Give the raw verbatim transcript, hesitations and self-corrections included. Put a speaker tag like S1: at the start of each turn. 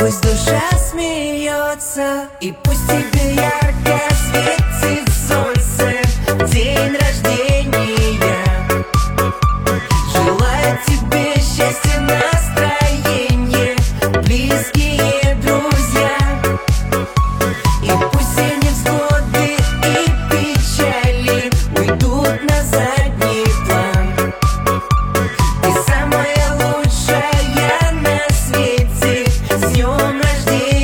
S1: Пусть душа смеется, и пусть тебе ярко светит солнце в день рождения. Желаю тебе счастья, настроения, близкие друзья. И пусть все невзгоды и печали уйдут на задний план. Ты самая лучшая на свете, с днем рождения.